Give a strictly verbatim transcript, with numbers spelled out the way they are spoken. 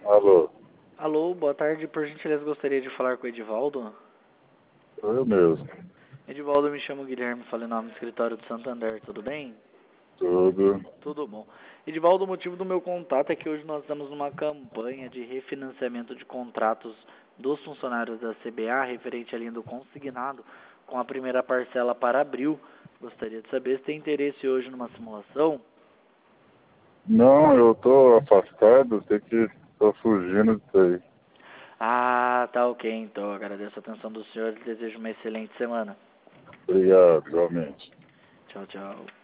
Alô, Alô, boa tarde. Por gentileza, gostaria de falar com o Edivaldo. sou eu mesmo. Edivaldo, me chamo Guilherme, falei em nome do escritório do Santander, tudo bem? Tudo. Tudo bom. Edivaldo, o motivo do meu contato é que hoje nós estamos numa campanha de refinanciamento de contratos dos funcionários da C B A, referente à linha do consignado, com a primeira parcela para abril. Gostaria de saber se tem interesse hoje numa simulação. Não, eu tô afastado, sei que tô fugindo disso aí. Ah, tá ok, então. Agradeço a atenção do senhor e desejo uma excelente semana. Obrigado, igualmente. Tchau, tchau.